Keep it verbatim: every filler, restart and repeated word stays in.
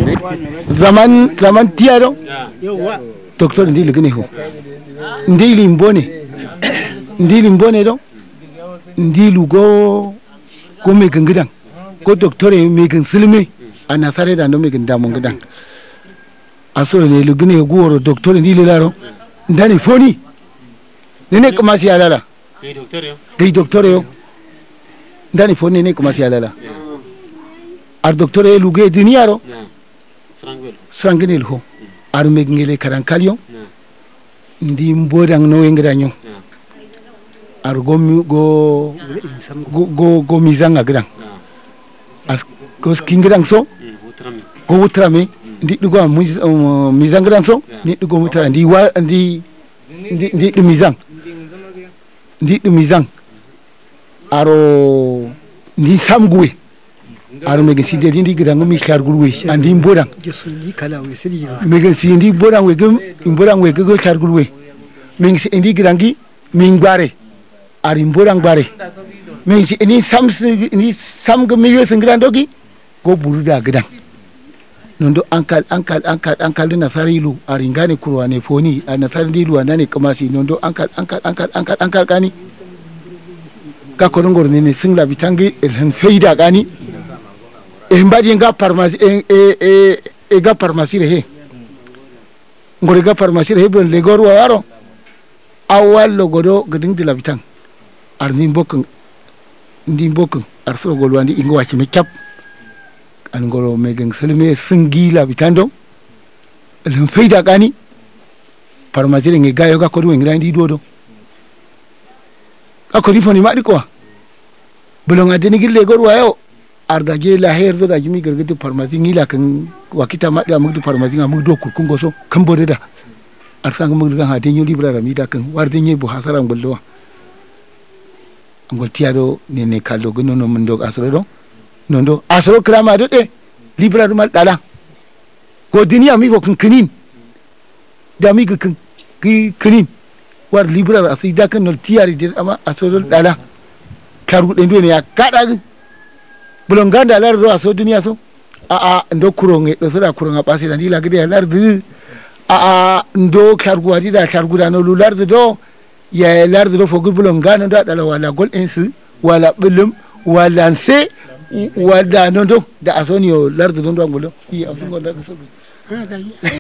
zaman zaman tiyaro doctor ndi ligini ho ndi limbone ndi limbone do ndi lugo ko me gangidan ko doctor me gan silme ana sare da no me gan damon gidan aso ne ligini go doctor ndi lilaro ndani foni nene kuma si alala Kai doctor yo. Kai doctor yo. Ndani foni nene kuma si alala. Ar doctor e luge diniaro. Frangwel. Srangenel ho. Ar megngele karankalyo. Ndi mbodang no engranyo. Ar go go go go mizanga grang. As ko skingrang so. Go utrame. Ndi dugo mizangrang so. Ndi dugo mutra ndi wa ndi ndi ndi mizang. Ndi ɗum mizan aro ndi samguwe aro megen si dedi ndi gidango mi khargul we andi mbodan megen si ndi bodan we gem mbodan we go khargul we megen si ndi gidangi min gbare ari mbodan gbare megen si ni sam ni samgo mi yo singrandogi go buruda gidan nondo ankal ankal ankal ankal na sarilu ari ngane kurwane foni ana sarilu anane kamasi nondo ankal ankal ankal ankal ankal kani ka ko ngor ni singla bitangi en feida kani e mbadi nga pharmacie e e e ga pharmacie he ngor ga pharmacie he bon le gor waro awal lo godo gading dila bitang arni mbok ndi mbok arso golwandi ingo wacci me cap an goro megen selme singila bitando len feida kani pharmacie ngi gayo ga ko ngi ndi dodo ako di foni madi ko bulonga deni gille gor wayo arda je la herdo da jimi gergede pharmacie ngi la kan wakita madi amugdu pharmacie amugdu ko kungo so kambode da arsanga mugdu ga ha de nyoli brara mi da kan warde nyi bu hasara ngollo ngol tiado ne ne kallo gono no mun dog asro do nondo asro krama do de libra do mal dala ko diniya mi ko kinin da mi kan ki kinin war libra asida kan no tiari de ama asro dala karu de ndo ne ya kada bulon ganda lar do aso duniya so a a ndo kuro nge do sada kuro nga pasi da dila gide lar du a a ndo kargu adi da kargu da no lar do ya lar do fogu bulon ganda da dala wala gol ensu wala bulum wala nse wala nondo da asoni lar do ndo ngolo i afungo da so